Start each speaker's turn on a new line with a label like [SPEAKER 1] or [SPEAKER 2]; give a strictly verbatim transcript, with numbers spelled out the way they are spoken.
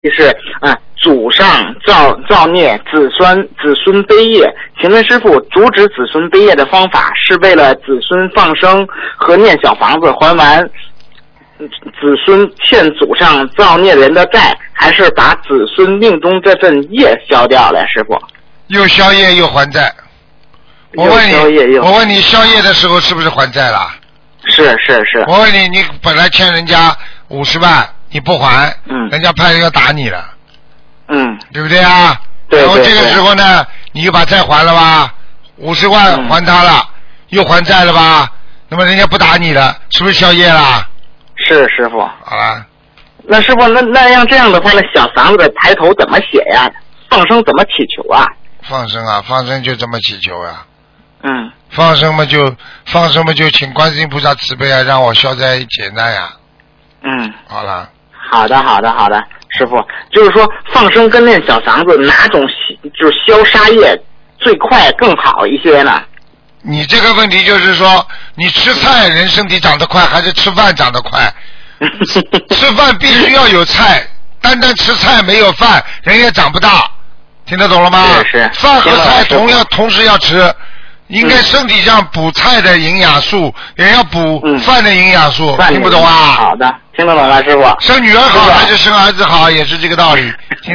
[SPEAKER 1] 是啊，祖上造造孽，子孙子孙悲业。请问师傅，阻止子孙悲业的方法是为了子孙放生和念小房子还完子孙欠祖上造孽人的债，还是把子孙命中这份业消掉了？师傅，
[SPEAKER 2] 又消业又还债。我问你，我问你，消业的时候是不是还债了？
[SPEAKER 1] 是是是。
[SPEAKER 2] 我问你，你本来欠人家五十万，你不还，
[SPEAKER 1] 嗯，
[SPEAKER 2] 人家派人要打你了，
[SPEAKER 1] 嗯，
[SPEAKER 2] 对不对啊？
[SPEAKER 1] 对对对。
[SPEAKER 2] 然后这个时候呢，你又把债还了吧？五十万还他了，嗯，又还债了吧？那么人家不打你了，是不是消业了？
[SPEAKER 1] 是师傅。
[SPEAKER 2] 好了。
[SPEAKER 1] 那师傅，那那样这样的话，那小房子的抬头怎么写呀？放生怎么祈求啊？
[SPEAKER 2] 放生啊，放生就这么祈求啊。
[SPEAKER 1] 嗯。
[SPEAKER 2] 放生嘛就放生嘛就请观世音菩萨慈悲啊，让我消灾解难呀。
[SPEAKER 1] 嗯。
[SPEAKER 2] 好了。
[SPEAKER 1] 好的，好的，好的，师傅，就是说放生跟念小房子哪种就是消杀业最快更好一些呢？
[SPEAKER 2] 你这个问题就是说，你吃菜人身体长得快，还是吃饭长得快？吃饭必须要有菜，单单吃菜没有饭，人也长不大。听得懂了吗？
[SPEAKER 1] 是是。
[SPEAKER 2] 饭和菜同样同时要吃，应该身体上补菜的营养素，也要补饭的营养素。
[SPEAKER 1] 嗯，
[SPEAKER 2] 听不懂啊？
[SPEAKER 1] 好的，听得懂了，师傅。
[SPEAKER 2] 生女儿好还是生儿子好，也是这个道理。